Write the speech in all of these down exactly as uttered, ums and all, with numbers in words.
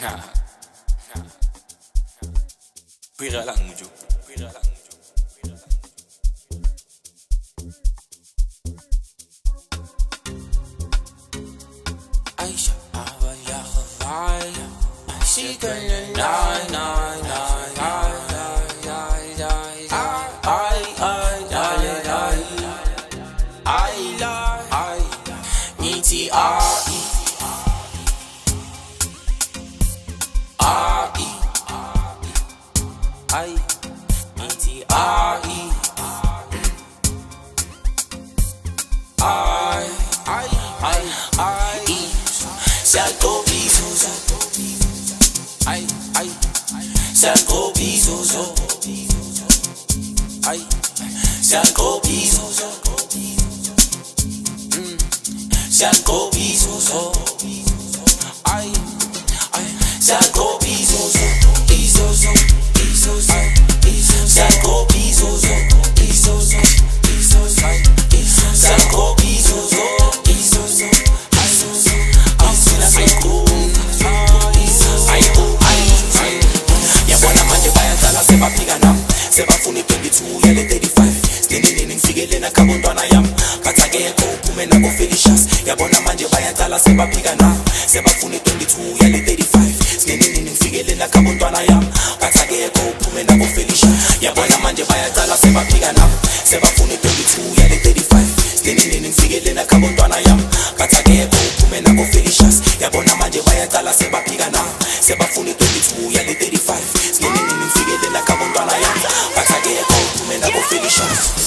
Pira lang mujo, pira lang mujo, pira lang. Aisha, abaya kawai, Aisha kanya nai nai nai nai nai nai nai ai ai ai ai ai ai niti ai ai ai niti ai ai ai ai ai Salgo bizozo, ay ay, salgo bizozo, ay, salgo bizozo, mm, salgo bizozo, ay ay, salgo bizozo, bizozo, bizozo, bizozo, salgo bizozo, bizozo, bizozo, salgo bizozo, bizozo. Seba piga nam, seba funi twenty-two yale thirty-five. Stini nini mfigele na kabundwana yam. Katage ko kume na go felicious. Yabona manje bayantala seba piga nam, seba funi twenty-two yale thirty-five. Stini nini mfigele na kabundwana yam. Katage ko kume na go felicious. Yabona manje bayantala seba piga nam, seba funi twenty-two yale thirty-five. Stini nini mfigele na kabundwana yam. Katage ko kume na go felicious. Yabona manje bayantala seba piga nam, seba funi twenty-two yale thirty-five. Stini nini mfigele na kabundwana yam. Katage ko kume na go felicious.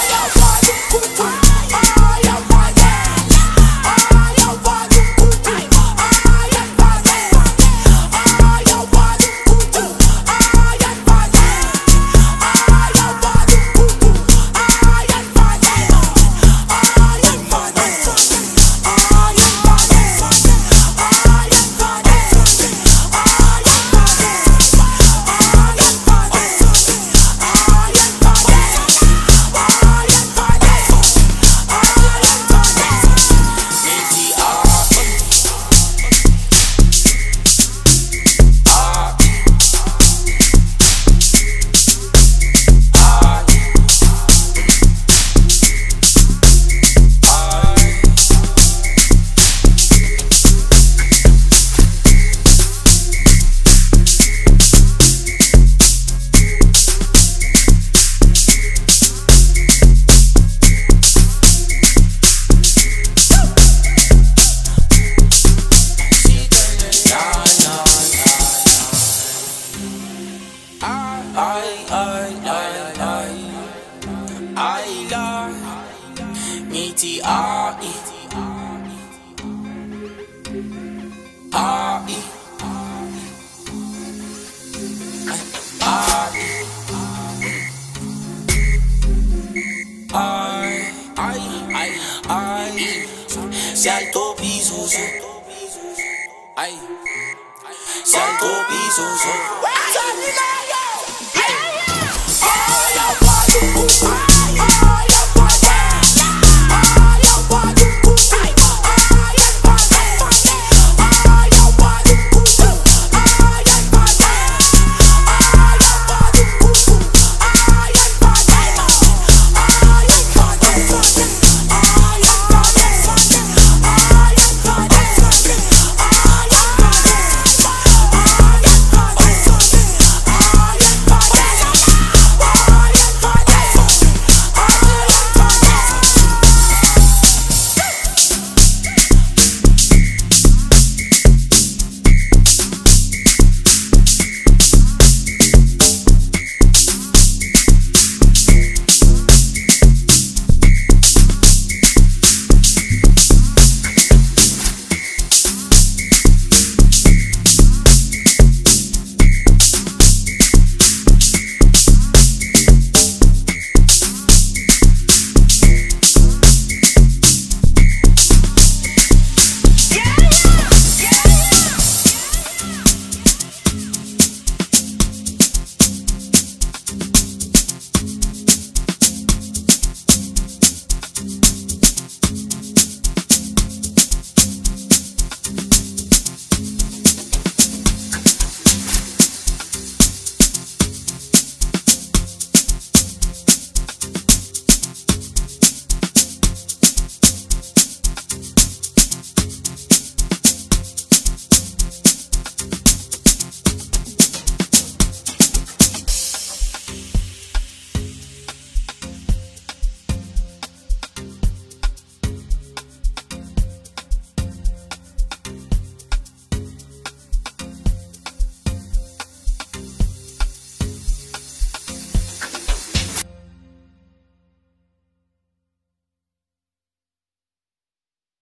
Niti ai ai ai ai ai ai salto bizozo ai salto bizozo